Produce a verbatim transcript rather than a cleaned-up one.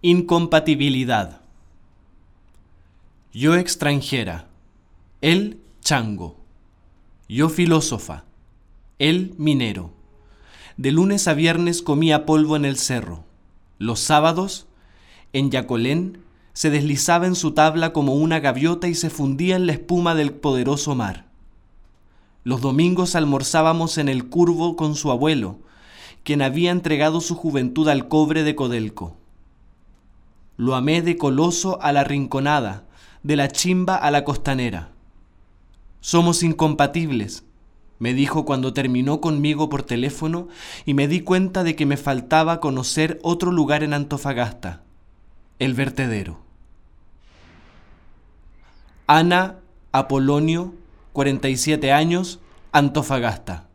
Incompatibilidad. Yo extranjera, él chango. Yo filósofa, él minero. De lunes a viernes comía polvo en el cerro. Los sábados, en Yacolén, se deslizaba en su tabla como una gaviota y se fundía en la espuma del poderoso mar. Los domingos almorzábamos en el Curvo con su abuelo, quien había entregado su juventud al cobre de Codelco. Lo amé de Coloso a la Rinconada, de la Chimba a la Costanera. Somos incompatibles, me dijo cuando terminó conmigo por teléfono y me di cuenta de que me faltaba conocer otro lugar en Antofagasta, el vertedero. Ana Apolonio, cuarenta y siete años, Antofagasta.